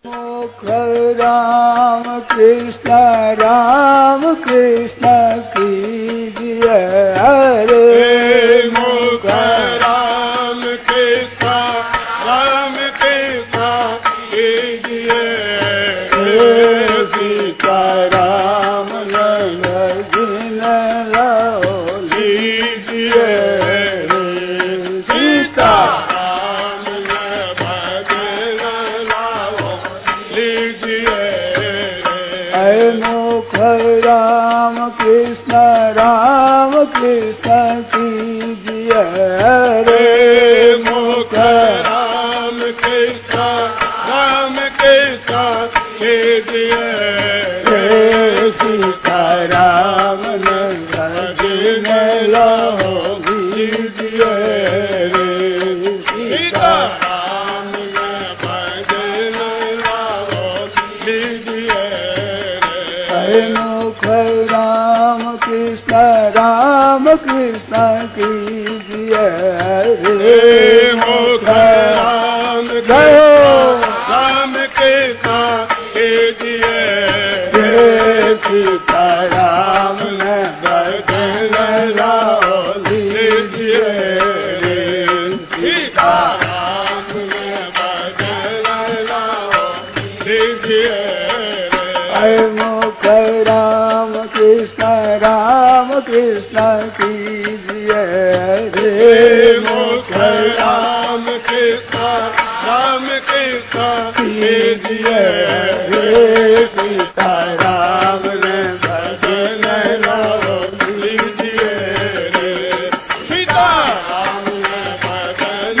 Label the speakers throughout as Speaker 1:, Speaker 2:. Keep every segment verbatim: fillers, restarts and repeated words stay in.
Speaker 1: मुख राम कृष्ण राम कृष्ण कीजिए हरे
Speaker 2: मुख राम कृष्ण राम कृष्ण कीजिए
Speaker 1: सीता राम जिन लो लीजिए सीता मुख राम कृष्ण राम कृष्ण कीजिए रे
Speaker 2: मुख राम कृष्ण राम कृष्ण कीजिए
Speaker 1: रे सीता राम जिन लो लीजिए रे सीता
Speaker 2: राम भजन लाओ लीजिए
Speaker 1: मुख राम कृष्ण राम कृष्ण कीजिए रे
Speaker 2: मुख राम राम कृष्ण कीजिए
Speaker 1: रे सीता राम भजन लाओ लीजिए रे सीता
Speaker 2: राम भजन लाओ लीजिए
Speaker 1: मुख राम कृष्ण राम कृष्ण कीजिए रे
Speaker 2: मुख राम कृष्ण राम कृष्ण कीजिए
Speaker 1: रे सीता राम भजन लाओ
Speaker 2: लीजिए सीता राम भजन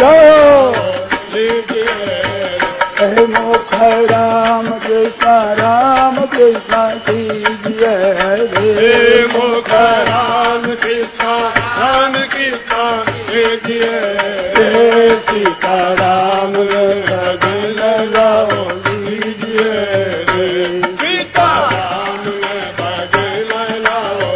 Speaker 2: लीजिए
Speaker 1: मुख राम कृष्ण राम कृष्ण कीजिए
Speaker 2: रे मुख राम कृष्ण राम कृष्ण कीजिए
Speaker 1: रे सीता राम भजन लाओ लीजिए रे
Speaker 2: सीता राम भजन लाओ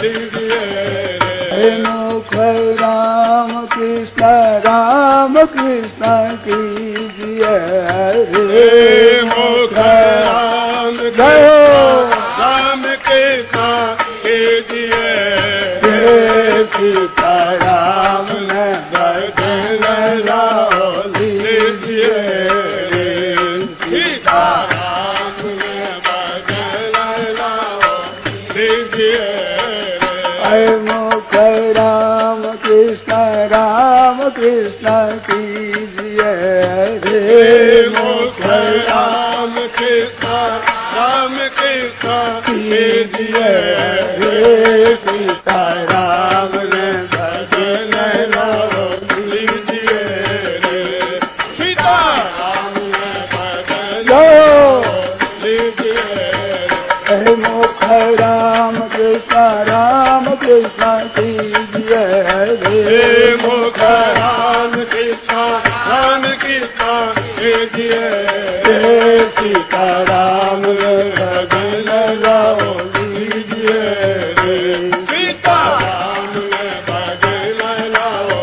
Speaker 2: लीजिए
Speaker 1: मुख राम कृष्ण राम कृष्ण कीजिए
Speaker 2: रे मुख राम राम कृष्ण कीजिए
Speaker 1: रे सीता राम भजन लाओ लीजिए रे
Speaker 2: सीता राम भजन लाओ लीजिए
Speaker 1: मुख राम कृष्ण राम कृष्ण कीजिए रे
Speaker 2: मुख राम कृष्ण राम कृष्ण कीजिए
Speaker 1: रे सीता राम भजन लाओ
Speaker 2: लीजिए सीता राम भजन लीजिए
Speaker 1: मुख राम कृष्ण राम कृष्ण कीजिए
Speaker 2: रे मुख राम कृष्ण राम कृष्ण कीजिए
Speaker 1: रे सीता राम भजन लाओ लीजिए रे
Speaker 2: सीता राम भजन लाओ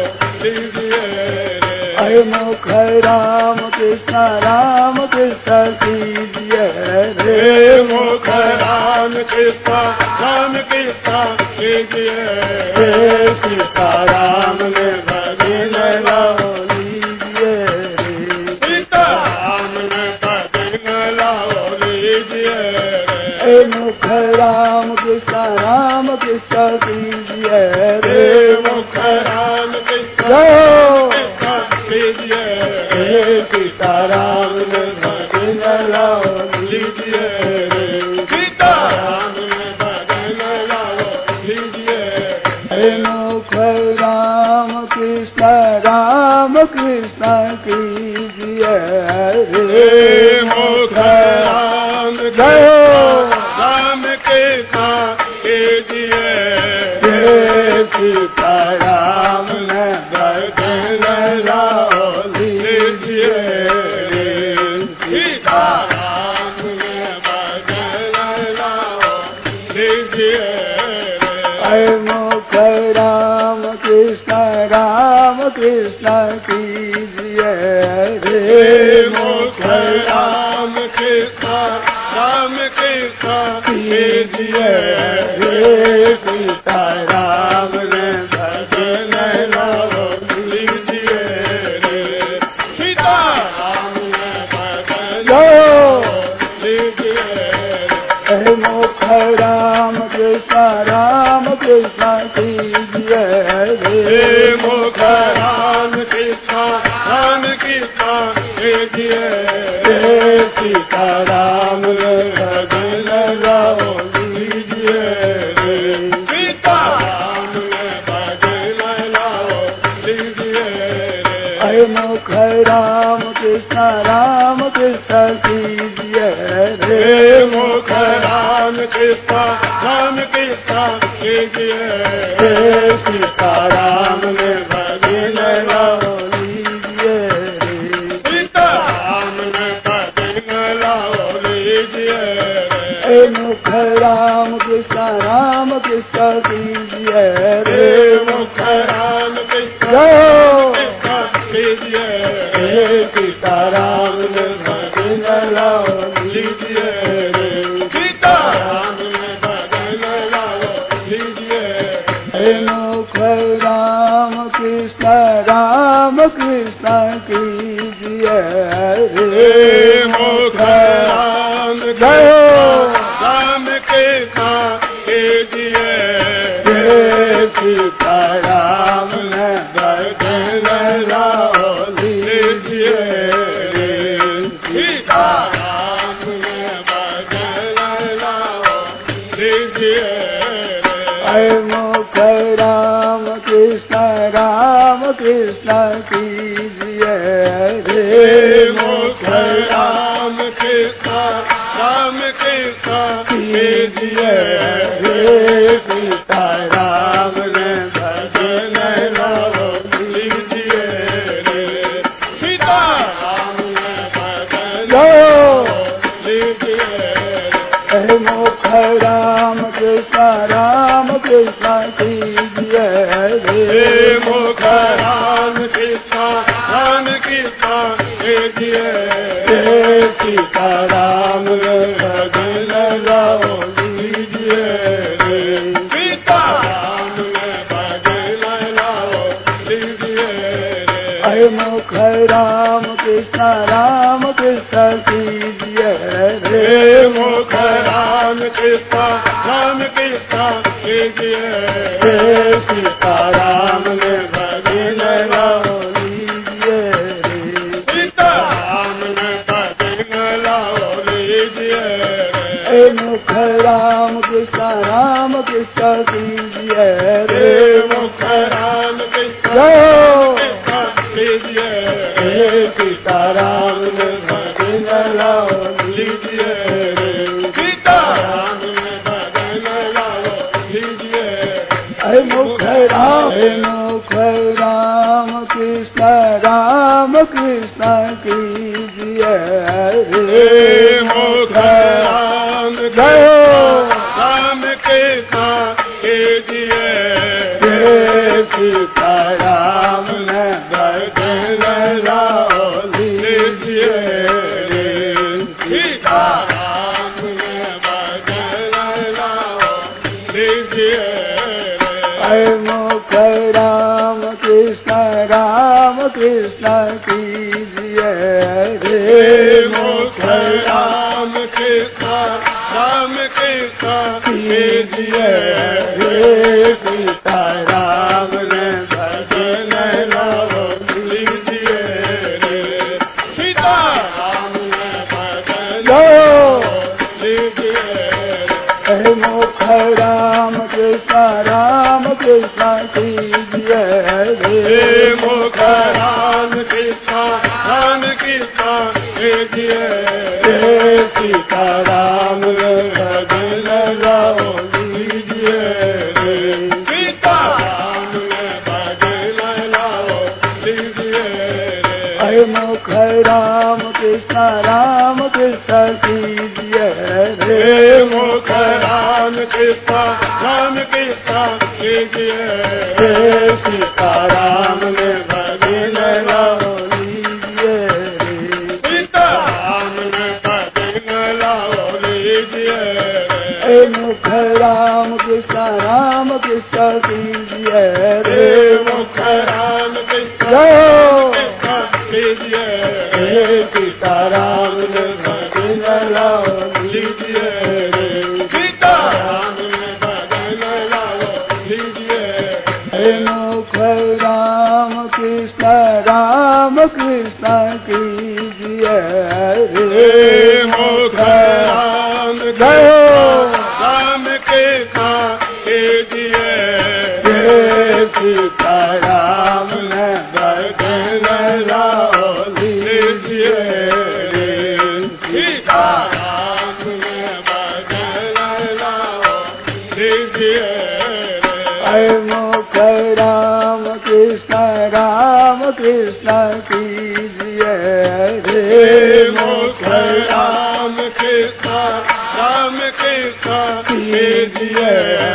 Speaker 2: लीजिए
Speaker 1: मुख राम कृष्ण राम कृष्ण कीजिए
Speaker 2: रे मुख राम कृष्ण राम कृष्ण कीजिए
Speaker 1: रे सीता राम भजन लाओ लीजिए रे
Speaker 2: सीता राम भजन लाओ लीजिए
Speaker 1: मुख राम कृष्ण राम कृष्ण कीजिए
Speaker 2: रे मुख राम कृष्ण कृष्ण कीजिए
Speaker 1: रे सीता राम भजन लाओ
Speaker 2: लीजिए सीता राम भजन लाओ लीजिए
Speaker 1: मुख राम कृष्ण राम कृष्ण कीजिए
Speaker 2: रे मुख राम राम कृष्ण कीजिए
Speaker 1: रे सीता राम भजन लाओ लीजिए
Speaker 2: सीता राम भजन लाओ लीजिए
Speaker 1: मुख राम कृष्ण राम कृष्ण कीजिए रे
Speaker 2: मुख राम कृष्ण कृष्ण राम कृष्ण लीजिए
Speaker 1: रे सीता राम ने भजन लाओ
Speaker 2: लीजिए रे सीता राम ने भजन
Speaker 1: लो
Speaker 2: लीजिए
Speaker 1: हे मुख राम कृष्ण राम कृष्ण कीजिए
Speaker 2: रे मुख राम कृष्ण राम कृष्ण लीजिए
Speaker 1: रे सीता राम ने भजन लाओ लीजिए रे
Speaker 2: सीता राम ने भजन लाओ लीजिए
Speaker 1: हे मुख राम कृष्ण राम कृष्ण कीजिए
Speaker 2: रे
Speaker 1: रे
Speaker 2: मुख राम कृष्ण राम कृष्ण लीजिए
Speaker 1: रे सीता राम ने भजन लाओ लीजिए रे
Speaker 2: सीता राम ने भजन लाओ लीजिए
Speaker 1: हे मुख राम कृष्ण राम कृष्ण कीजिए
Speaker 2: रे
Speaker 1: रे
Speaker 2: मुख राम कृष्ण
Speaker 1: लो
Speaker 2: कृष्ण लीजिए
Speaker 1: हे सीता राम ने भजन लाओ
Speaker 2: लीजिए रे सीता राम ने भजन लाओ लीजिए
Speaker 1: हे मुख राम कृष्ण राम कृष्ण कीजिए
Speaker 2: रे
Speaker 1: रे
Speaker 2: मुख राम
Speaker 1: जय
Speaker 2: राम कृष्ण कीजिए
Speaker 1: रे सीता राम ने भजन लाओ लीजिए रे
Speaker 2: सीता राम ने भजन लाओ लीजिए
Speaker 1: हे मुख राम कृष्ण राम कृष्ण कीजिए
Speaker 2: रे मुख राम कृष्ण राम कृष्ण कीजिए
Speaker 1: रे सीता राम ने भजन लाओ
Speaker 2: लीजिए रे सीता राम ने भजन
Speaker 1: लो
Speaker 2: लीजिए
Speaker 1: हे मुख राम कृष्ण राम कृष्ण कीजिए
Speaker 2: रे
Speaker 1: रे
Speaker 2: मुख राम कृष्ण राम कृष्ण लीजिए
Speaker 1: रे सीता राम ने भजन लाओ लीजिए रे
Speaker 2: सीता राम ने भजन लाओ लीजिए
Speaker 1: हे मुख राम कृष्ण राम कृष्ण कीजिए
Speaker 2: रे
Speaker 1: रे
Speaker 2: मुख राम कृष्ण राम कृष्ण लीजिए
Speaker 1: रे सीता राम ने भजन लाओ लीजिए रे
Speaker 2: सीता राम ने भजन लाओ लीजिए
Speaker 1: हे मुख राम कृष्ण राम कृष्ण कीजिए
Speaker 2: रे
Speaker 1: रे
Speaker 2: मुख राम कृष्ण
Speaker 1: लो
Speaker 2: कृष्ण लीजिए
Speaker 1: हे सीता राम ने भजन लाओ
Speaker 2: लीजिए सीता राम ने भजन लाओ लीजिए
Speaker 1: हे मुख राम हे मुख राम कृष्ण राम कृष्ण कीजिए
Speaker 2: रे
Speaker 1: रे
Speaker 2: मुख राम
Speaker 1: जय
Speaker 2: राम कृष्ण कीजिए
Speaker 1: रे सीता राम ने भजन लाओ लीजिए रे
Speaker 2: सीता राम ने भजन लाओ लीजिए
Speaker 1: हे मुख राम कृष्ण राम कृष्ण कीजिए
Speaker 2: रे मुख राम कृष्ण राम कृष्ण कीजिए
Speaker 1: रे सीता राम ने भजन लाओ
Speaker 2: लीजिए सीता राम ने भजन
Speaker 1: लो
Speaker 2: लीजिए
Speaker 1: हे मुख राम कृष्ण राम कृष्ण कीजिए
Speaker 2: रे मुख राम कृष्ण राम कृष्ण कीजिए
Speaker 1: रे सीता राम ने भजन लाओ लीजिए
Speaker 2: सीता राम ने भजन लाओ लीजिए
Speaker 1: हे मुख राम कृष्ण राम कृष्ण कीजिए
Speaker 2: रे मुख राम कृष्ण राम कृष्ण कीजिए
Speaker 1: रे सीता राम ने भजन लाओ लीजिए
Speaker 2: सीता राम ने भजन
Speaker 1: हे मुख राम कृष्ण राम कृष्ण कीजिए रे
Speaker 2: मुख राम कृष्ण कीजिए
Speaker 1: हे सीता राम ने भजन लाओ लीजिए रे
Speaker 2: सीता राम ने भजन लाओ लीजिए
Speaker 1: हे मुख राम कृष्ण राम कृष्ण कीजिए रे
Speaker 2: मुख राम राम कृष्ण कीजिए
Speaker 1: सीता राम ने भजन लाओ लीजिए
Speaker 2: सीता राम ने भजन लाओ लीजिए
Speaker 1: हे मुख राम कृष्ण राम कृष्ण कीजिए रे
Speaker 2: मुख राम कृष्ण राम कृष्ण कीजिए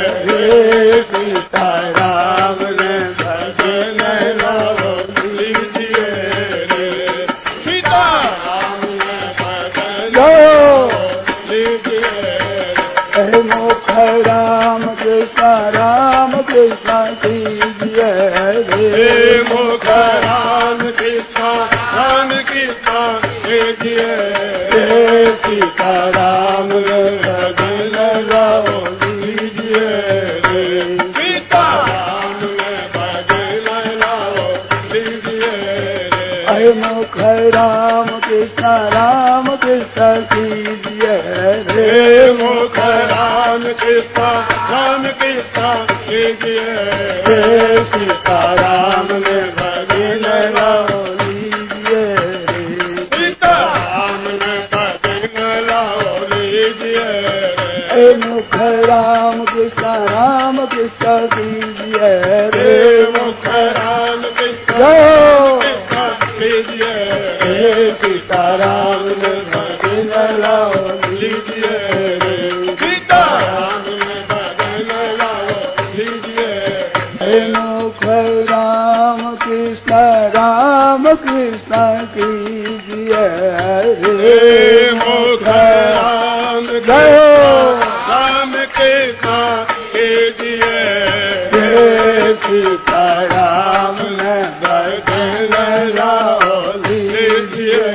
Speaker 1: सीता राम ने भजन लाओ
Speaker 2: लीजिए सीता राम ने भजन लीजिए
Speaker 1: हे मुख राम कृष्ण राम कृष्ण कीजिए
Speaker 2: हे मुख राम कृष्ण राम कृष्ण कीजिए
Speaker 1: सीता राम ने भजन लाओ लीजिए
Speaker 2: सीता राम ने भजन लाओ लीजिए
Speaker 1: हे मुख राम कृष्ण राम कृष्ण कीजिए
Speaker 2: हे मुख राम कृष्ण राम कृष्ण कीजिए
Speaker 1: सीता राम ने भजन लाओ लीजिए
Speaker 2: सीता राम ने भजन लाओ लीजिए
Speaker 1: हे मुख राम कृष्ण राम कृष्ण कीजिए
Speaker 2: हे मुख राम कृष्ण कृष्ण कीजिए
Speaker 1: सीता राम ने भजन लाओ
Speaker 2: लीजिए सीता राम ने भजन लाओ लीजिए
Speaker 1: हे मुख राम कृष्ण राम कृष्ण कीजिए
Speaker 2: हे मुख राम राम कृष्ण कीजिए
Speaker 1: सीता राम ने भजन लाओ लीजिए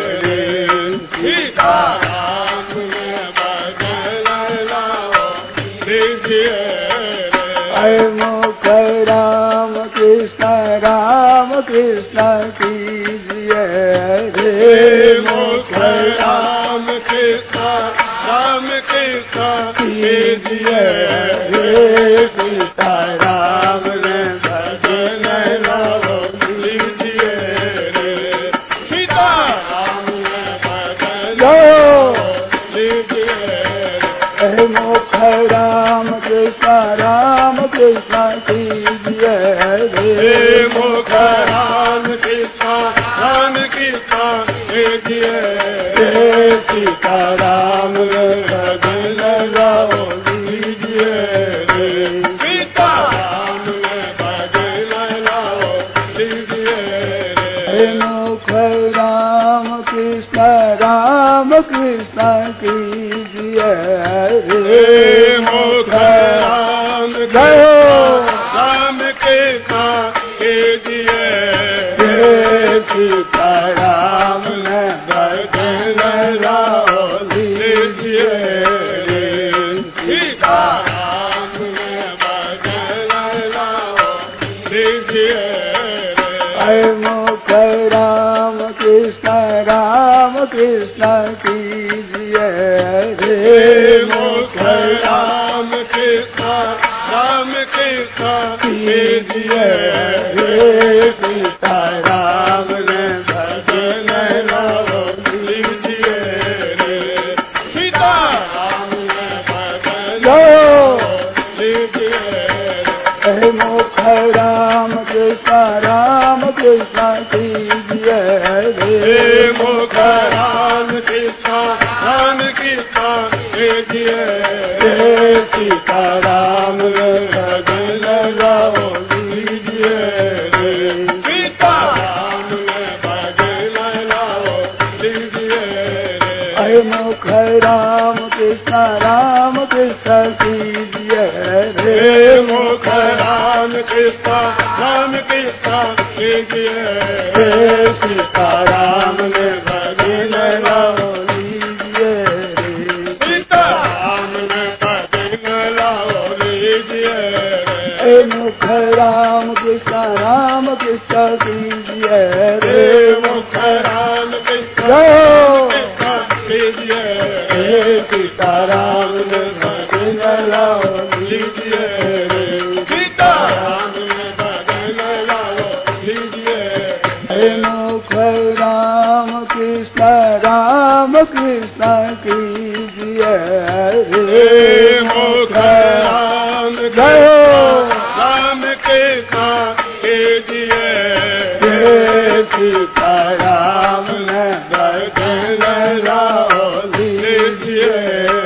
Speaker 2: सीता राम ने भजन लाओ लीजिए
Speaker 1: हे मुख राम कृष्ण राम कृष्ण कीजिए
Speaker 2: हे मुख राम कृष्ण राम कृष्ण कीजिए
Speaker 1: सीता राम ने भजन लाओ
Speaker 2: लीजिए सीता राम ने भजन लीजिए
Speaker 1: हे मुख राम कृष्ण राम कृष्ण कीजिए
Speaker 2: हे मुख राम कृष्ण राम कृष्ण कीजिए
Speaker 1: सीता राम ने भजन लाओ लीजिए
Speaker 2: सीता राम ने भजन लाओ लीजिए
Speaker 1: हे मुख राम कृष्ण राम कृष्ण कीजिए
Speaker 2: हे मुख राम राम कृष्ण कीजिए
Speaker 1: सीता राम ने भजन लाओ लीजिए
Speaker 2: सीता राम ने भजन लाओ लीजिए
Speaker 1: हे मुख राम कृष्ण राम कृष्ण कीजिए
Speaker 2: हे मुख राम कृष्ण राम कृष्ण कीजिए
Speaker 1: सीता राम ने भजन लाओ
Speaker 2: लीजिए सीता राम ने भजन लीजिए
Speaker 1: हे मुख राम कृष्ण राम कृष्ण कीजिए
Speaker 2: हे मुख राम कृष्ण राम कृष्ण कीजिए
Speaker 1: सीता राम ने भजन लाओ लीजिए
Speaker 2: सीता राम ने भजन लाओ लीजिए
Speaker 1: हे मुख राम कृष्ण राम कृष्ण कीजिए
Speaker 2: रे मुख राम कृष्ण राम कृष्ण कीजिए
Speaker 1: रे सीता राम ने भजन लाओ लीजिए
Speaker 2: सीता राम ने भजन लाओ लीजिए
Speaker 1: रे मुख राम कृष्ण राम कृष्ण कीजिए
Speaker 2: रे मुख राम कृष्ण कीजिए
Speaker 1: रे सीता राम ने भजन लाओ लीजिए
Speaker 2: सीता राम ने भजन लाओ लीजिए
Speaker 1: हे मुख राम कृष्ण राम कृष्ण कीजिए
Speaker 2: रे मुख राम राम कृष्ण कीजिए
Speaker 1: रे सीता राम ने भजन लाओ लीजिए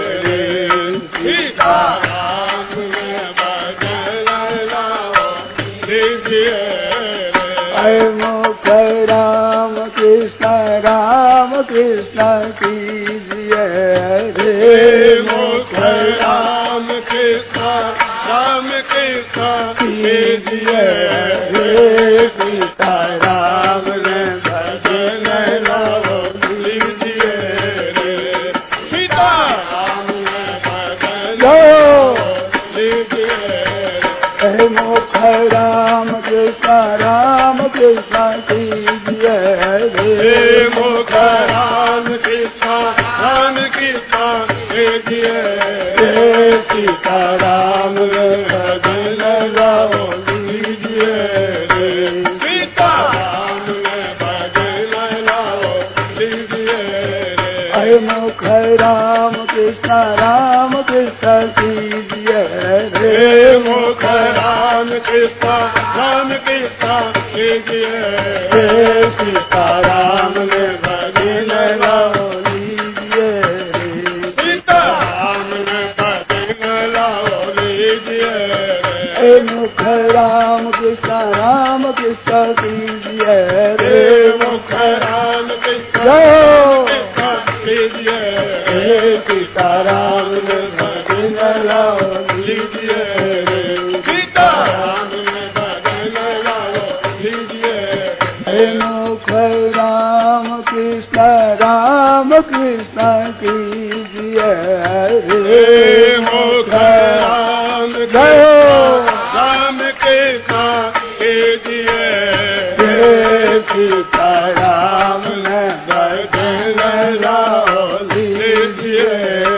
Speaker 2: सीता राम ने भजन लाओ लीजिए
Speaker 1: हे मुख राम कृष्ण राम कृष्ण कीजिए
Speaker 2: रे मुख राम कृष्ण राम कृष्ण कीजिए
Speaker 1: रे सीता राम ने भजन लाओ
Speaker 2: लीजिए सीता राम ने भजन
Speaker 1: लाओ
Speaker 2: लीजिए
Speaker 1: हे मुख राम कृष्ण राम कृष्ण कीजिए
Speaker 2: रे मुख राम कृष्ण राम कृष्ण कीजिए
Speaker 1: रे सीता राम ने भजन लाओ लीजिए
Speaker 2: सीता राम ने भजन लाओ लीजिए
Speaker 1: हे मुख राम कृष्ण राम कृष्ण कीजिए
Speaker 2: रे मुख राम कृष्ण राम कृष्ण कीजिए
Speaker 1: रे सीता राम ने भजन लाओ लीजिए
Speaker 2: सीता राम ने भजन लाओ लीजिए
Speaker 1: हे मुख राम कृष्ण राम कृष्ण कीजिए
Speaker 2: रे मुख राम कृष्ण कृष्ण कीजिए
Speaker 1: रे सीता राम ने भजन लाओ
Speaker 2: लीजिए सीता राम ने भजन लाओ लीजिए
Speaker 1: हे मुख राम कृष्ण राम कृष्ण कीजिए
Speaker 2: रे मुख राम राम कृष्ण कीजिए
Speaker 1: रे सीता राम ने भजन लाओ लीजिए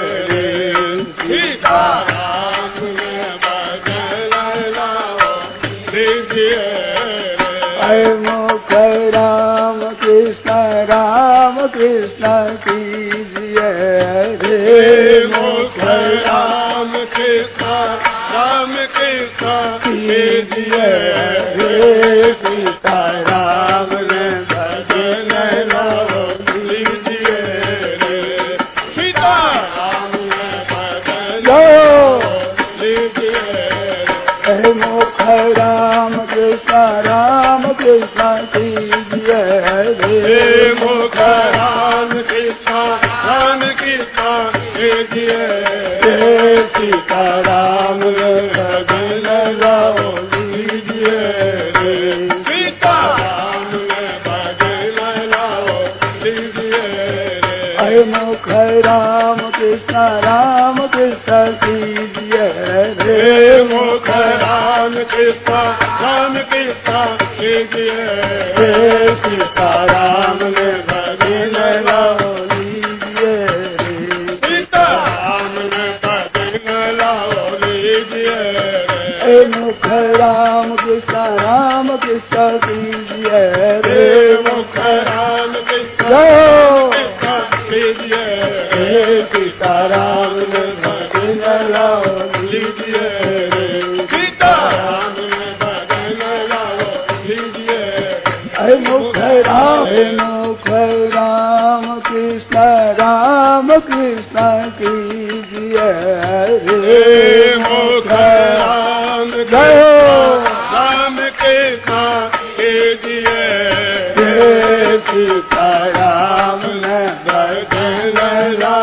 Speaker 2: सीता राम ने भजन लाओ लीजिए
Speaker 1: हे मुख राम कृष्ण राम कृष्ण कीजिए
Speaker 2: रे मुख राम कृष्ण राम कृष्ण कीजिए
Speaker 1: रे सीता राम ने भजन लाओ
Speaker 2: लीजिए सीता राम ने भजन
Speaker 1: लाओ
Speaker 2: लीजिए
Speaker 1: हे मुख राम कृष्ण राम कृष्ण कीजिए
Speaker 2: रे मुख राम कृष्ण राम कृष्ण कीजिए
Speaker 1: रे सीता राम ने भजन लाओ लीजिए
Speaker 2: सीता राम ने भजन लाओ लीजिए
Speaker 1: हे मुख राम कृष्ण राम कृष्ण कीजिए
Speaker 2: रे मुख राम कृष्ण राम कृष्ण कीजिए
Speaker 1: रे सीता राम ने भजन लाओ लीजिए
Speaker 2: सीता राम ने भजन लाओ लीजिए
Speaker 1: हे मुख राम कृष्ण राम कृष्ण कीजिए
Speaker 2: रे मुख राम कृष्ण
Speaker 1: लाओ
Speaker 2: कृष्ण कीजिए
Speaker 1: रे सीता राम ने भजन लाओ
Speaker 2: लीजिए सीता राम ने भजन लाओ लीजिए
Speaker 1: हे मुख राम हे मुख राम कृष्ण राम कृष्ण कीजिए
Speaker 2: रे मुख राम राम कृष्ण कीजिए
Speaker 1: रे सीता राम ने भजन लाओ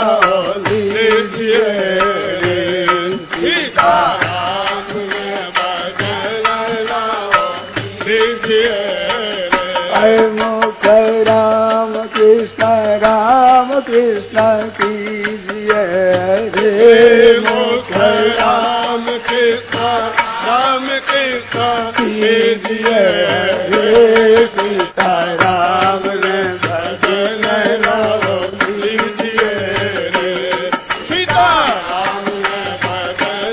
Speaker 1: कृष्ण कीजिए रे
Speaker 2: मुख राम कृष्ण राम कृष्ण कीजिए
Speaker 1: रे सीता राम ने भजन लाओ लीजिए रे
Speaker 2: सीता राम ने भजन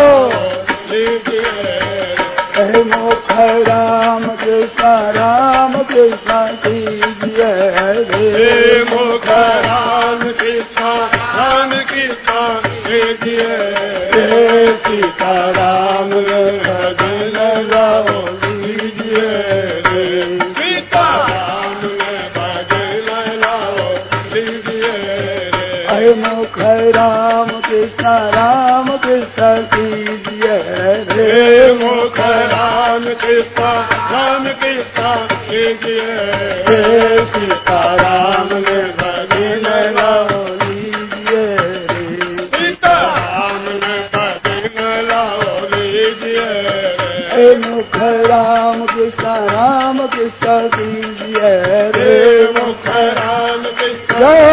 Speaker 2: लीजिए
Speaker 1: हे मुख राम कृष्ण राम कृष्ण कीजिए रे
Speaker 2: मुख राम कृष्ण राम कृष्ण कीजिए
Speaker 1: रे सीता राम ने भजन लाओ लीजिए रे
Speaker 2: सीता राम ने भजन लाओ लीजिए
Speaker 1: हे मुख राम कृष्ण राम कृष्ण कीजिए रे
Speaker 2: मुख राम कृष्ण राम कृष्ण कीजिए
Speaker 1: रे सीता राम ने भजन लाओ लीजिए रे
Speaker 2: सीता राम ने भजन लाओ लीजिए
Speaker 1: हे मुख राम कृष्ण राम कृष्ण कीजिए रे
Speaker 2: मुख राम कृष्ण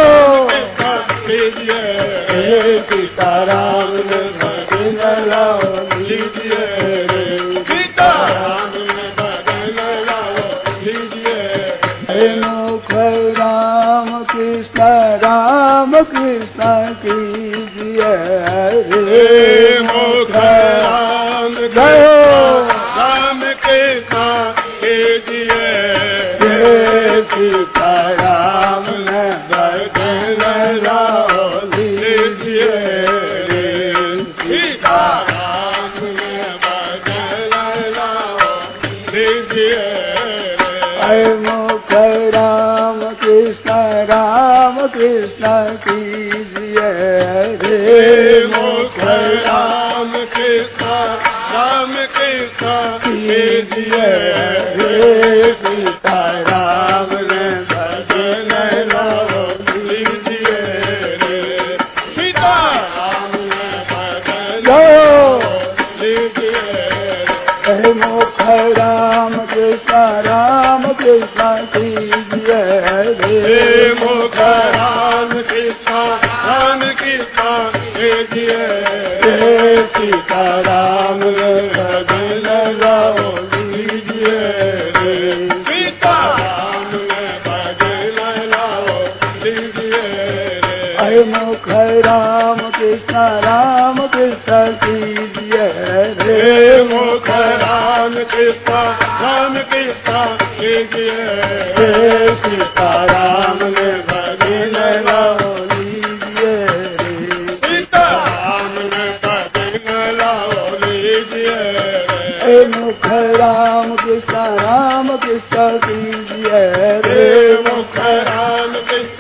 Speaker 2: कीजिए
Speaker 1: रे सीता राम ने भजन लाओ
Speaker 2: लीजिए सीता राम ने भजन लाओ लीजिए
Speaker 1: हे मुख राम कृष्ण राम कृष्ण कीजिए रे
Speaker 2: मुख राम राम कृष्ण कीजिए
Speaker 1: रे सीता राम ने भजन लाओ लीजिए रे
Speaker 2: सीता राम ने भजन लाओ लीजिए
Speaker 1: हे मुख राम कृष्ण राम कृष्ण कीजिए रे
Speaker 2: मुख राम कृष्ण राम कृष्ण कीजिए
Speaker 1: रे सीता राम ने भजन लाओ
Speaker 2: लीजिए सीता राम ने भजन लीजिए
Speaker 1: हे मुख राम कृष्ण राम कृष्ण कीजिए रे
Speaker 2: मुख राम कृष्ण राम कृष्ण कीजिए
Speaker 1: रे सीता राम ने भजन लाओ लीजिए रे
Speaker 2: सीता राम ने भजन लाओ लीजिए
Speaker 1: हे मुख राम कृष्ण राम कृष्ण कीजिए रे
Speaker 2: मुख राम कृष्ण राम कृष्ण कीजिए
Speaker 1: रे सीता राम ने भजन लाओ लीजिए रे
Speaker 2: सीता राम ने भजन लाओ लीजिए
Speaker 1: हे मुख राम कृष्ण राम कृष्ण कीजिए रे
Speaker 2: मुख राम कृष्ण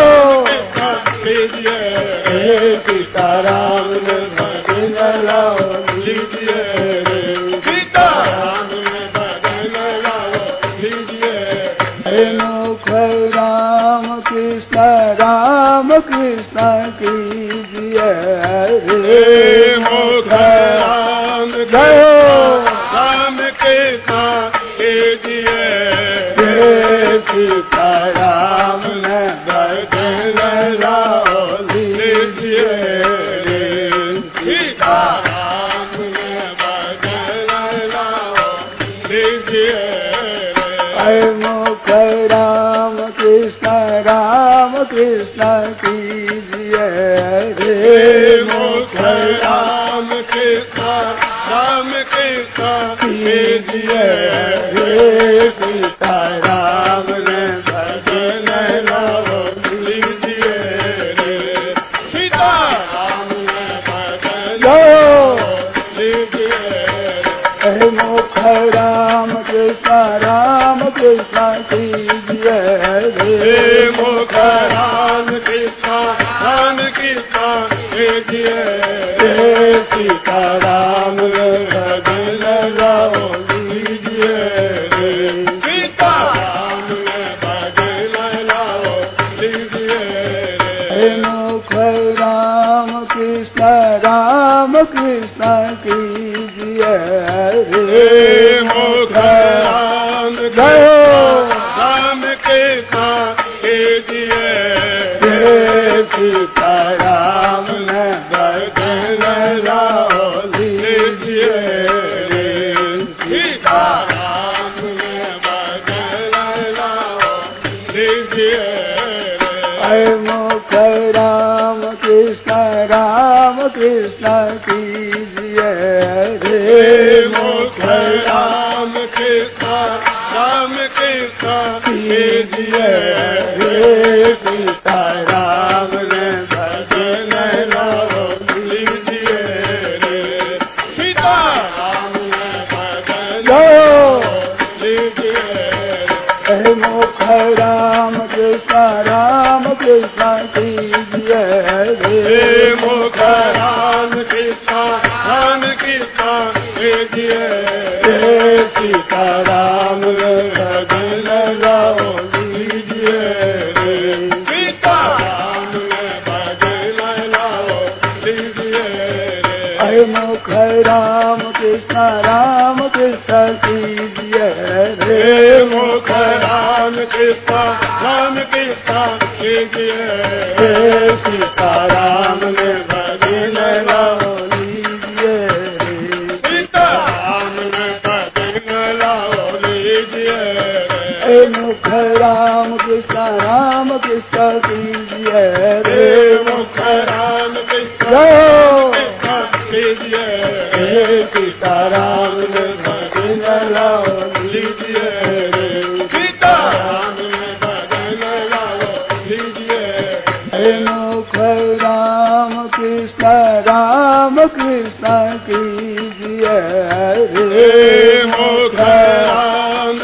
Speaker 2: कीजिए
Speaker 1: रे सीता राम ने भजन लाओ
Speaker 2: लीजिए सीता राम ने भजन लाओ लीजिए
Speaker 1: हे मुख राम कृष्ण राम कृष्ण कीजिए रे
Speaker 2: मुख राम राम कृष्ण कीजिए
Speaker 1: रे सीता राम ने भजन लाओ लीजिए रे
Speaker 2: सीता राम ने भजन लाओ लीजिए
Speaker 1: हे मुख राम कृष्ण राम कृष्ण कीजिए रे
Speaker 2: मुख राम कृष्ण राम कृष्ण कीजिए
Speaker 1: रे सीता राम ने भजन लाओ
Speaker 2: लीजिए सीता राम ने भजन लीजिए
Speaker 1: हे मुख राम कृष्ण राम कृष्ण कीजिए रे
Speaker 2: मुख राम कृष्ण राम कृष्ण कीजिए
Speaker 1: रे सीता राम ने भजन लाओ लीजिए रे
Speaker 2: सीता राम ने भजन लाओ लीजिए
Speaker 1: हे मुख राम कृष्ण राम कृष्ण कीजिए रे
Speaker 2: मुख राम राम कृष्ण कीजिए
Speaker 1: सीता राम ने भजन लाओ लीजिए रे सीता राम ने भजन लाओ लीजिए रे मुख राम कृष्ण राम कृष्ण कीजिए रे मुख राम कृष्ण राम कृष्ण कीजिए रे सीता राम ने भजन लाओ लीजिए रे सीता राम ने भजन लाओ लीजिए रे मुख राम कृष्ण राम कृष्ण कीजिए रे मुख राम कृष्ण राम कृष्ण कीजिए रे सीता राम ने भजन लाओ लीजिए रे सीता राम ने भजन लाओ लीजिए रे मुख राम कृष्ण राम कृष्ण कीजिए रे मुख राम कृष्ण राम कृष्ण कीजिए रे सीता राम ने भजन लाओ लीजिए रे सीता राम ने भजन लाओ लीजिए रे मुख राम कृष्ण राम कृष्ण कीजिए रे मुख राम कृष्ण कीजिए रे सीता राम ने भजन लाओ लीजिए रे सीता राम ने भजन लाओ लीजिए रे मुख राम कृष्ण राम कृष्ण कीजिए रे मुख राम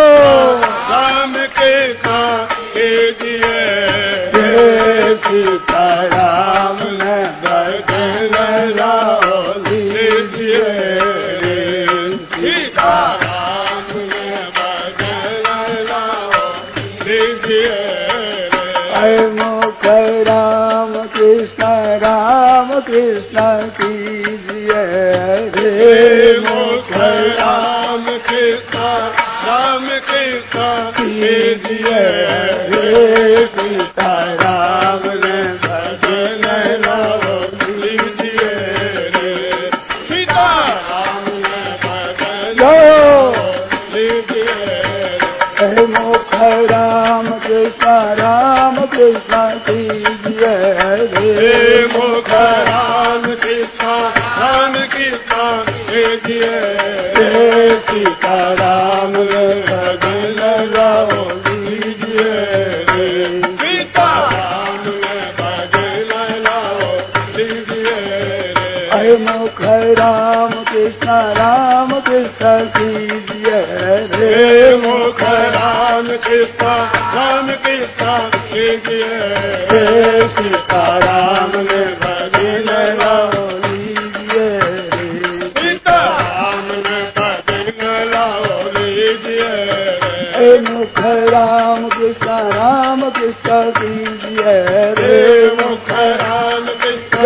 Speaker 1: राम कृष्ण कीजिए रे सीता राम ने भजन लाओ लीजिए रे सीता राम ने भजन लाओ लीजिए रे मुख राम कृष्ण राम कृष्ण कीजिए रे मुख राम कृष्ण राम कृष्ण कीजिए रे सीता राम ने भजन लाओ लीजिए रे सीता राम ने भजन लाओ लीजिए रे मुख राम कृष्ण राम कृष्ण कीजिए रे मुख राम कृष्ण राम कृष्ण कीजिए रे सीता राम ने भजन लाओ लीजिए रे सीता राम ने भजन लाओ लीजिए रे मुख राम कृष्ण राम कृष्ण कीजिए रे मुख राम कृष्ण राम कृष्ण कीजिए रे सीता राम ने भजन लाओ लीजिए रे सीता राम ने भजन लाओ लीजिए रे मुख राम कृष्ण राम कृष्ण कीजिए रे मुख राम कृष्ण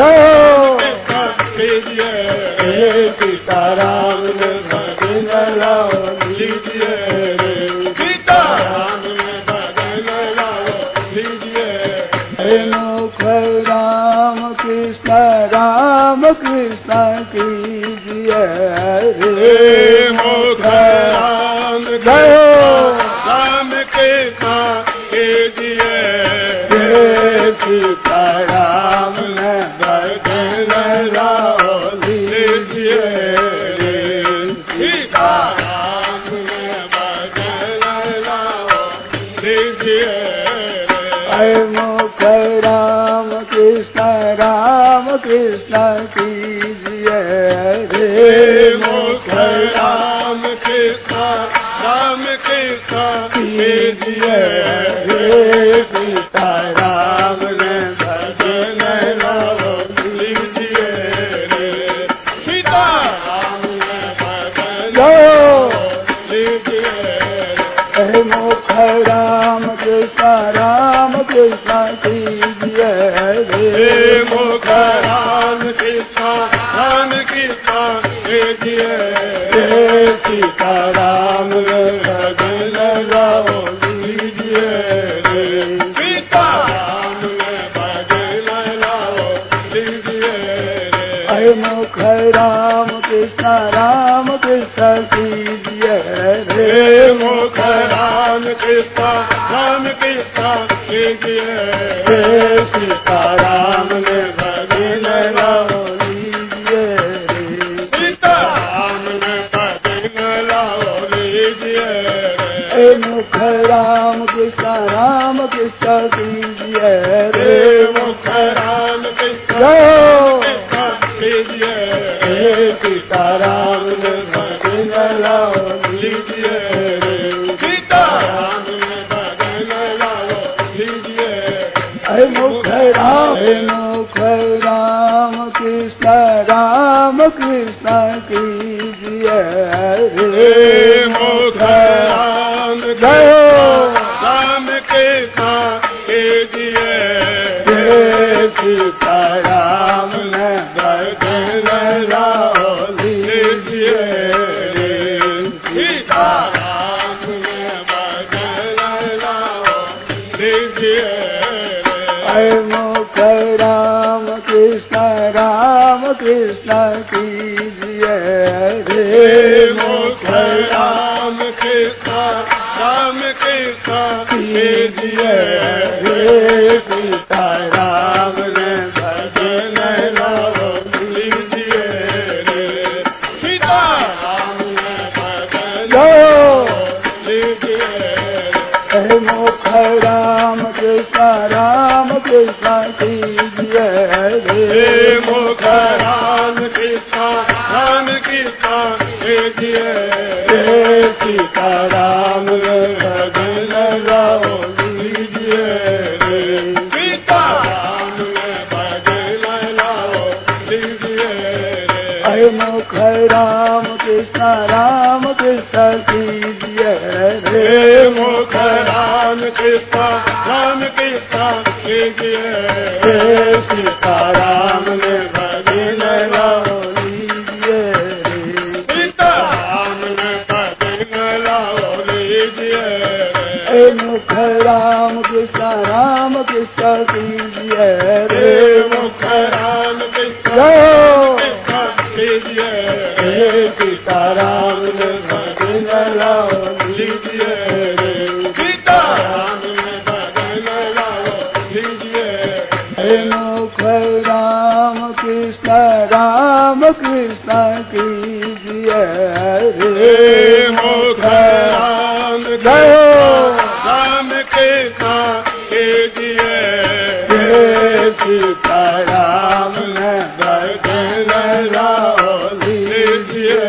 Speaker 1: कीजिए रे सीता राम ने भजन लाओ लीजिए रे सीता राम ने भजन लाओ लीजिए रे मुख राम कृष्ण राम कृष्ण कीजिए रे मुख राम राम कृष्ण कीजिए रे सीता राम ने भजन लाओ लीजिए रे सीता राम ने भजन लाओ लीजिए रे मुख राम कृष्ण राम कृष्ण कीजिए रे मुख राम कृष्ण राम कृष्ण कीजिए रे सीता राम ने भजन लाओ लीजिए रे सीता राम ने भजन लाओ लीजिए रे मुख राम कृष्ण राम कृष्ण कीजिए रे मुख राम कृष्ण राम कृष्ण कीजिए रे सीता राम ने भजन लाओ लीजिए रे सीता हरे मुख राम कृष्ण राम कृष्ण कीजिए
Speaker 2: रे मुख राम कृष्ण राम कृष्ण कीजिए
Speaker 1: रे सीता राम ने भजन लाओ लीजिए
Speaker 2: सीता राम ने भजन लाओ लीजिए
Speaker 1: रे मुख राम कृष्ण राम कृष्ण कीजिए
Speaker 2: रे मुख राम कृष्ण कीजिए
Speaker 1: रे सीता राम ने भजन लाओ लीजिए
Speaker 2: सीता राम ने भजन लाओ लीजिए
Speaker 1: हरे मुख राम हरे मुख राम कृष्ण राम कृष्ण कीजिए
Speaker 2: रे मुख राम
Speaker 1: जय
Speaker 2: राम कृष्ण कीजिए
Speaker 1: रे सीता राम ने भजन लाओ लीजिए
Speaker 2: सीता राम ने भजन लाओ लीजिए
Speaker 1: हरे मुख राम कृष्ण राम कृष्ण कीजिए
Speaker 2: रे मुख राम कृष्ण राम कृष्ण कीजिए
Speaker 1: रे सीता राम ने भजन लाओ
Speaker 2: लीजिए सीता राम ने भजन
Speaker 1: जय
Speaker 2: लीजिए
Speaker 1: हरे मुख राम कृष्ण राम कृष्ण कीजिए
Speaker 2: रे मुख राम कृष्ण राम कृष्ण कीजिए
Speaker 1: रे सीता राम ने भजन लाओ लीजिए
Speaker 2: सीता राम ने भजन लाओ लीजिए
Speaker 1: हरे मुख राम कृष्ण राम कृष्ण कीजिए
Speaker 2: रे मुख राम कृष्ण राम कृष्ण कीजिए
Speaker 1: रे सीता राम ने भजन लाओ लीजिए
Speaker 2: सीता राम ने भजन लाओ लीजिए
Speaker 1: हरे मुख राम कृष्ण राम कृष्ण कीजिए
Speaker 2: रे मुख राम कृष्ण
Speaker 1: जय
Speaker 2: कीजिए
Speaker 1: रे सीता राम ने भजन लाओ
Speaker 2: लीजिए सीता राम ने भजन लाओ लीजिए
Speaker 1: हरे मुख राम कृष्ण राम कृष्ण कीजिए
Speaker 2: रे मुख राम
Speaker 1: जय
Speaker 2: राम कृष्ण कीजिए
Speaker 1: रे सीता राम ने भजन लाओ लीजिए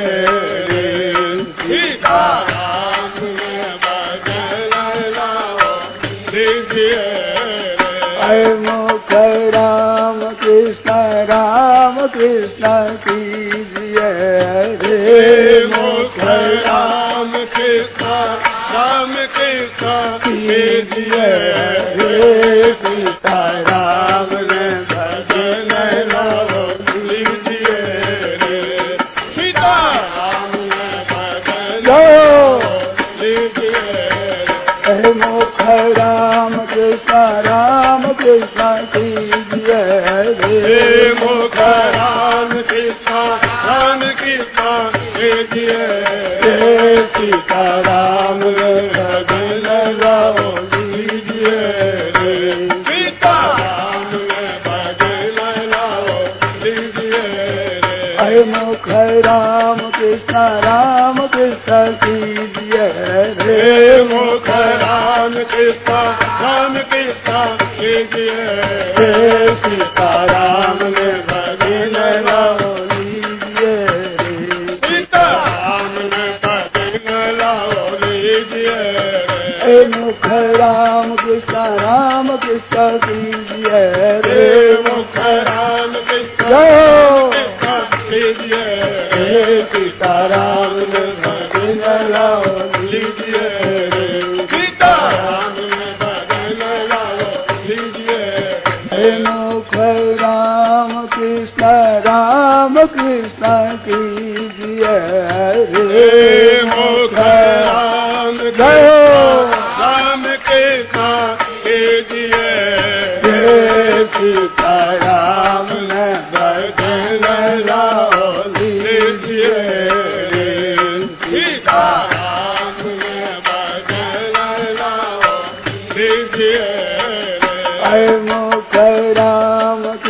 Speaker 2: सीता राम ने भजन लाओ लीजिए
Speaker 1: हरे मुख राम कृष्ण राम कृष्ण कीजिए
Speaker 2: रे मुख राम कृष्ण राम कृष्ण कीजिए
Speaker 1: रे सीता राम ने भजन लाओ
Speaker 2: लीजिए सीता राम ने भजन
Speaker 1: जय
Speaker 2: लीजिए
Speaker 1: हरे मुख राम कृष्ण राम कृष्ण कीजिए
Speaker 2: रे मुख राम कृष्ण राम कृष्ण कीजिए
Speaker 1: रे सीता राम ने भजन लाओ लीजिए
Speaker 2: सीता राम ने भजन लाओ लीजिए
Speaker 1: हरे मुख राम कृष्ण राम कृष्ण कीजिए
Speaker 2: रे मुख राम कृष्ण राम कृष्ण कीजिए
Speaker 1: रे सीता राम ने भजन लाओ लीजिए
Speaker 2: सीता राम ने भजन लाओ लीजिए
Speaker 1: हरे मुख राम कृष्ण राम कृष्ण कीजिए
Speaker 2: रे मुख राम कृष्ण
Speaker 1: जय
Speaker 2: कीजिए
Speaker 1: रे सीता राम ने भजन लाओ
Speaker 2: लीजिए सीता राम ने भजन लाओ लीजिए
Speaker 1: हरे मुख राम कृष्ण राम कृष्ण कीजिए
Speaker 2: रे मुख राम
Speaker 1: जय
Speaker 2: राम कृष्ण कीजिए
Speaker 1: रे सीता राम ने भजन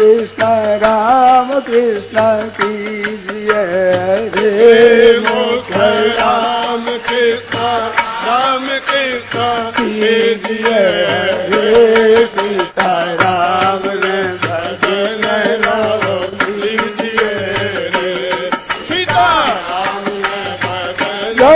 Speaker 1: कृष्ण राम कृष्ण कीजिए रे
Speaker 2: मुख राम कृष्ण राम कृष्ण कीजिए
Speaker 1: रे सीता राम ने भजन
Speaker 2: राम लीजिए रे सीता राम भजन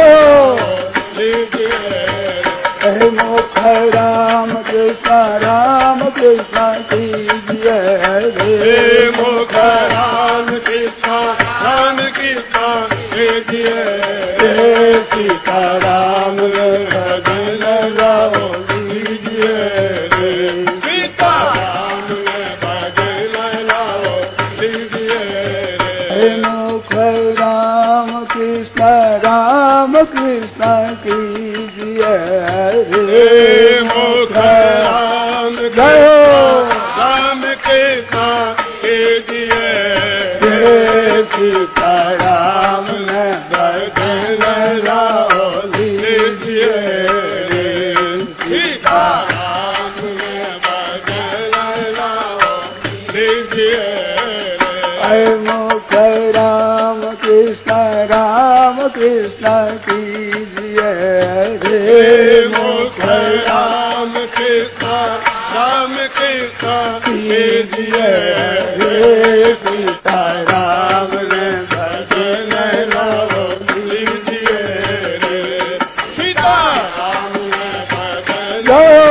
Speaker 2: लीजिए
Speaker 1: हे मुख राम कृष्ण राम कृष्ण कीजिए
Speaker 2: रे मुख राम कृष्ण राम कृष्ण कीजिए
Speaker 1: रे सीता राम भजन राम
Speaker 2: लीजिए रे सीता राम भजन राम लीजिए
Speaker 1: हे मुख राम कृष्ण राम कृष्ण कीजिए
Speaker 2: रे मुख राम
Speaker 1: जय
Speaker 2: राम कृष्ण कीजिए
Speaker 1: रे सीता राम भजन राम
Speaker 2: लीजिए रे सीता राम भजन राम लीजिए
Speaker 1: हे मुख राम कृष्ण राम कृष्ण कीजिए
Speaker 2: रे
Speaker 1: रे
Speaker 2: मुख राम कृष्ण राम कृष्ण कीजिए
Speaker 1: रे सीता राम भजन राम
Speaker 2: लीजिए रे सीता राम भजन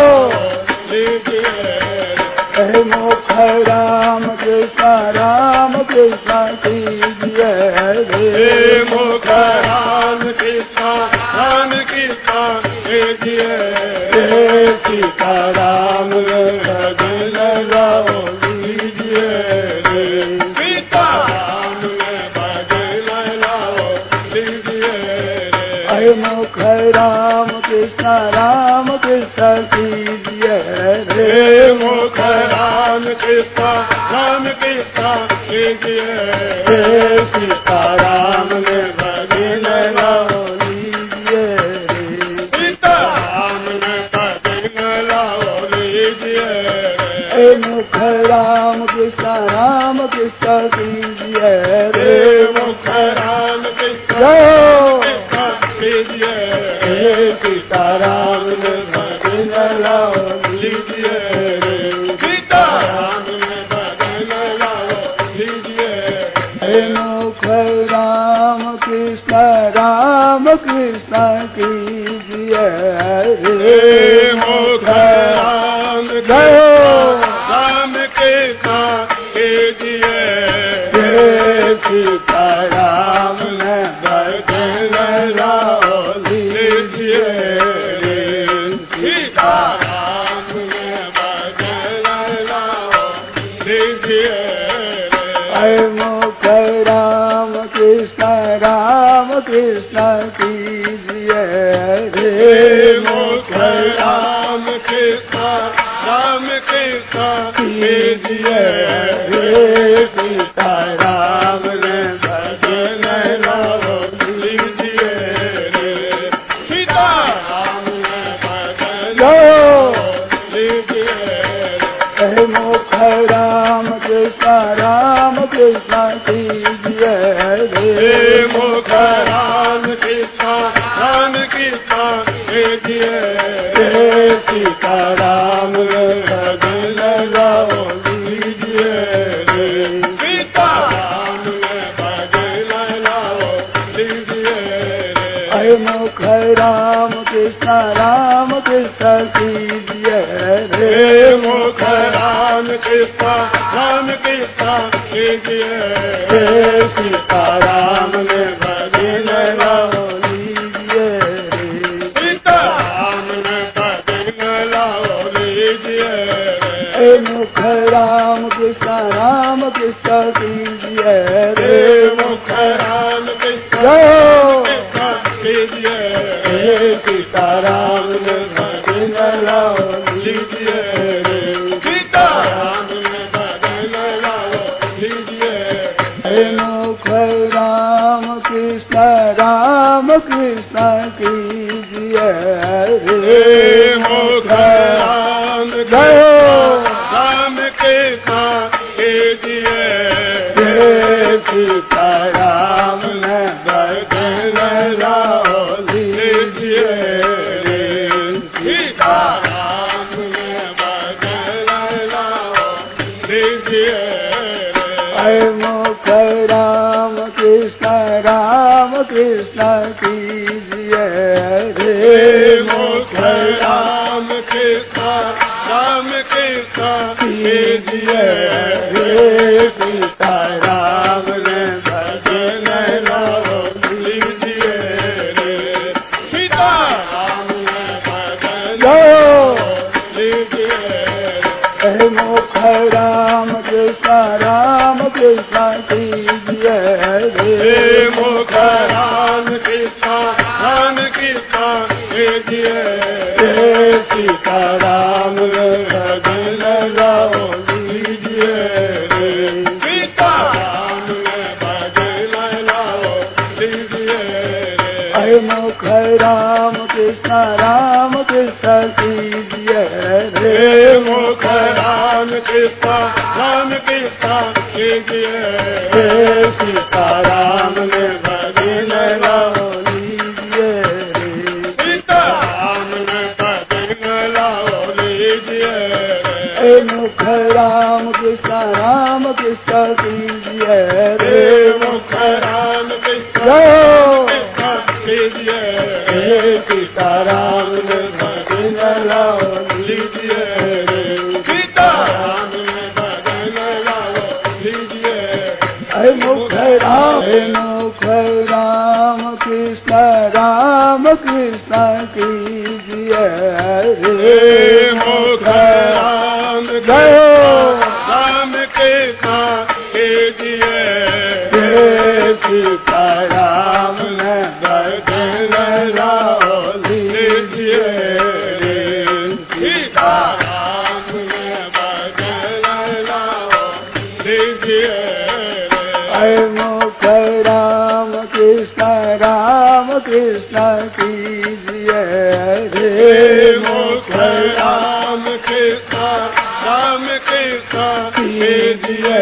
Speaker 2: लीजिए
Speaker 1: हे मुख राम कृष्ण राम कृष्ण कीजिए
Speaker 2: रे
Speaker 1: रे
Speaker 2: मुख राम कृष्ण राम कृष्ण कीजिए
Speaker 1: रे सीता राम भजन राम
Speaker 2: लीजिए रे सीता राम भजन राम लीजिए
Speaker 1: हे मुख राम कृष्ण राम कृष्ण कीजिए
Speaker 2: रे
Speaker 1: रे
Speaker 2: मुख राम कृष्ण राम कृष्ण कीजिए
Speaker 1: रे सीता राम भजन राम लीजिए रे
Speaker 2: सीता राम भजन राम लीजिए
Speaker 1: हे मुख राम कृष्ण राम कृष्ण कीजिए
Speaker 2: रे
Speaker 1: रे
Speaker 2: मुख राम कृष्ण
Speaker 1: जय
Speaker 2: कृष्ण कीजिए
Speaker 1: हे सीता राम भजन राम
Speaker 2: लीजिए रे सीता राम भजन राम लीजिए
Speaker 1: हे मुख राम कृष्ण राम कृष्ण कीजिए
Speaker 2: रे
Speaker 1: रे
Speaker 2: मुख राम
Speaker 1: जय
Speaker 2: राम कृष्ण कीजिए
Speaker 1: रे सीता राम भजन राम
Speaker 2: लीजिए रे सीता राम भजन राम लीजिए
Speaker 1: हे मुख राम कृष्ण राम कृष्ण कीजिए
Speaker 2: रे
Speaker 1: रे
Speaker 2: मुख राम कृष्ण राम कृष्ण कीजिए
Speaker 1: रे सीता राम भजन राम
Speaker 2: लीजिए रे सीता राम भजन लीजिए
Speaker 1: हे मुख राम कृष्ण राम कृष्ण कीजिए
Speaker 2: रे
Speaker 1: रे
Speaker 2: मुख राम कृष्ण राम कृष्ण कीजिए
Speaker 1: रे सीता राम भजन राम
Speaker 2: लीजिए रे सीता राम भजन राम लीजिए
Speaker 1: हे मुख राम कृष्ण राम कृष्ण कीजिए
Speaker 2: रे
Speaker 1: रे
Speaker 2: मुख राम कृष्ण राम कृष्ण कीजिए
Speaker 1: रे सीता राम भजन राम लीजिए रे
Speaker 2: सीता राम भजन राम लीजिए
Speaker 1: हे मुख राम कृष्ण राम कृष्ण कीजिए
Speaker 2: रे
Speaker 1: रे
Speaker 2: मुख राम कृष्ण
Speaker 1: जय
Speaker 2: कृष्ण कीजिए
Speaker 1: हे सीता राम भजन राम
Speaker 2: लीजिए रे सीता राम भजन राम लीजिए
Speaker 1: हे मुख राम कृष्ण राम कृष्ण कीजिए
Speaker 2: रे
Speaker 1: रे
Speaker 2: मुख राम
Speaker 1: जय
Speaker 2: राम कृष्ण लीजिए
Speaker 1: सीता राम ने भजन लाओ लीजिए
Speaker 2: सीता राम ने भजन लाओ लीजिए
Speaker 1: मुख राम कृष्ण राम कृष्ण कीजिए रे
Speaker 2: मुख राम कृष्ण राम कृष्ण कीजिए
Speaker 1: सीता राम ने भजन लाओ
Speaker 2: लीजिए सीता राम ने भजन लीजिए
Speaker 1: मुख राम कृष्ण राम कृष्ण कीजिए
Speaker 2: रे मुख राम कृष्ण राम कृष्ण कीजिए
Speaker 1: सीता राम ने भजन लाओ लीजिए
Speaker 2: सीता राम ने भजन लाओ लीजिए
Speaker 1: मुख राम कृष्ण राम कृष्ण कीजिए
Speaker 2: रे मुख राम कृष्ण राम कृष्ण कीजिए
Speaker 1: सीता राम ने भजन लाओ लीजिए
Speaker 2: सीता राम ने भजन लाओ लीजिए
Speaker 1: मुख राम कृष्ण राम कृष्ण कीजिए
Speaker 2: रे मुख राम कृष्ण कृष्ण कीजिए
Speaker 1: सीता राम ने भजन लाओ
Speaker 2: लीजिए सीता राम ने भजन लाओ लीजिए
Speaker 1: मुख राम मुख राम कृष्ण राम कृष्ण कीजिए
Speaker 2: रे मुख राम राम कृष्ण कीजिए
Speaker 1: सीता राम ने भजन लाओ लीजिए
Speaker 2: सीता राम ने भजन लाओ लीजिए
Speaker 1: मुख राम कृष्ण राम कृष्ण कीजिए
Speaker 2: रे मुख राम कृष्ण राम कृष्ण कीजिए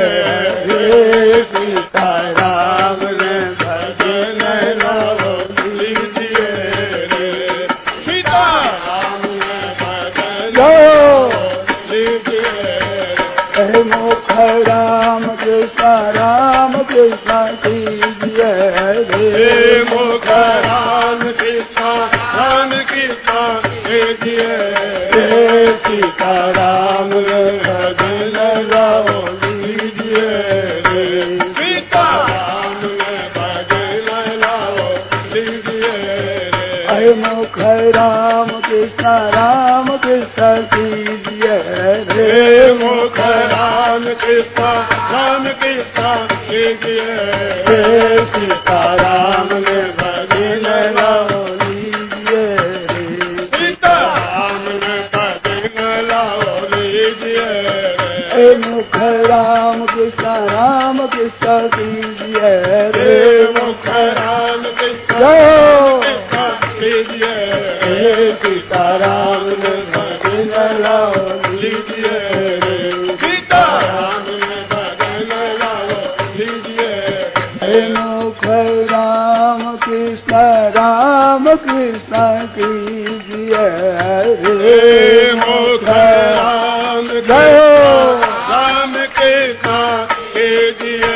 Speaker 1: सीता राम ने भजन लाओ
Speaker 2: लीजिए सीता राम ने भजन लीजिए
Speaker 1: मुख राम कृष्ण राम कृष्ण कीजिए
Speaker 2: रे मुख राम कृष्ण राम कृष्ण कीजिए
Speaker 1: सीता राम ने भजन लाओ लीजिए
Speaker 2: सीता राम ने भजन लाओ लीजिए
Speaker 1: मुख राम कृष्ण राम कृष्ण कीजिए
Speaker 2: रे मुख राम कृष्ण राम कृष्ण कीजिए
Speaker 1: सीता राम ने भजन लाओ लीजिए
Speaker 2: सीता राम ने भजन लाओ लीजिए
Speaker 1: मुख राम कृष्ण राम कृष्ण कीजिए
Speaker 2: रे मुख राम कृष्ण कृष्ण कीजिए
Speaker 1: सीता राम ने भजन लाओ
Speaker 2: लीजिए सीता राम ने भजन लाओ लीजिए
Speaker 1: मुख राम कृष्ण राम कृष्ण कीजिए
Speaker 2: रे मुख राम राम कृष्ण कीजिए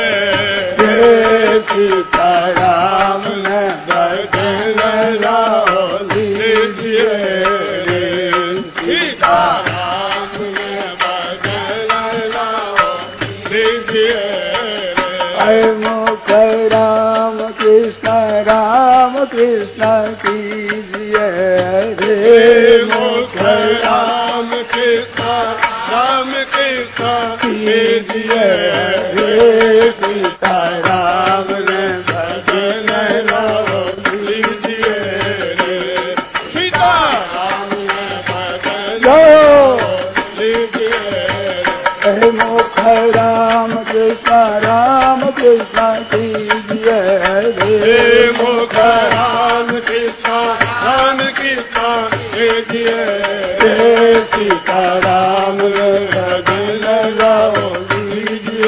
Speaker 1: सीता राम ने भजन लाओ लीजिए
Speaker 2: सीता राम ने भजन लाओ लीजिए
Speaker 1: मुख राम कृष्ण राम कृष्ण कीजिए
Speaker 2: रे मुख राम कृष्ण राम कृष्ण कीजिए
Speaker 1: सीता राम ने भजन लाओ
Speaker 2: लीजिए सीता राम ने भजन लीजिए
Speaker 1: मुख राम कृष्ण राम कृष्ण कीजिए
Speaker 2: रे मुख राम कृष्ण राम कृष्ण कीजिए
Speaker 1: सीता राम ने भजन लाओ लीजिए